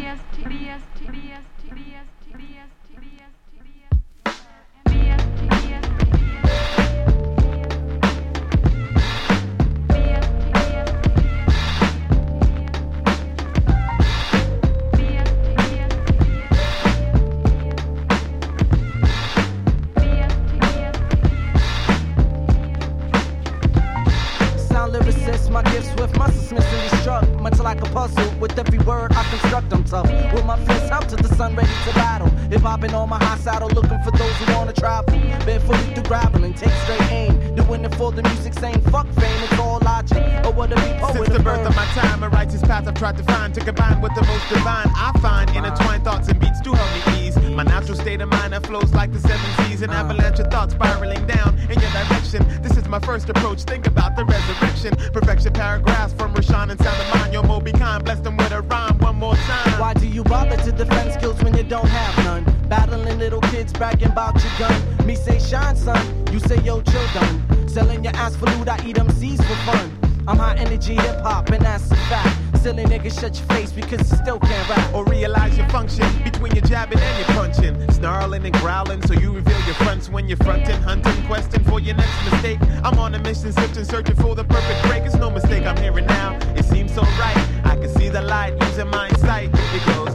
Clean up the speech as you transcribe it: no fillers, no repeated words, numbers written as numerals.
My gift swift, muscle smithingly struck, much like a puzzle. With every word I construct, I'm tough. With my fists out to the sun, ready to battle. If I've been on my high saddle, looking for those who wanna travel, barefooted through gravel and take straight aim. Doing it for the music, saying fuck fame, it's all logic. Or what to be poet. Since the birth of my time, a righteous path I've tried to find to combine with the most divine. I find intertwined thoughts and beats to help me ease my natural state of mind that flows like the seven seas. An avalanche of thoughts spiraling down in your direction. This is my first approach. Think about the resurrection. Perfection paragraphs from Rashawn and Salaman. Yo, Moby Khan, bless them with a rhyme one more time. Why do you bother to defend skills when you don't have none? Battling little kids, bragging about your gun. Me say shine, son. You say yo, chill done. Selling your ass for loot, I eat MCs for fun. I'm high energy hip hop, and that's a fact. Silly niggas, shut your face because you still can't rap. Or realize your function between your jabbing and your punching. Snarling and growling, so you reveal your fronts when you're fronting. Hunting, questing for your next mistake. I'm on a mission, sifting, searching for the perfect break. It's no mistake, I'm here and now. It seems so right. I can see the light, using my insight. It goes.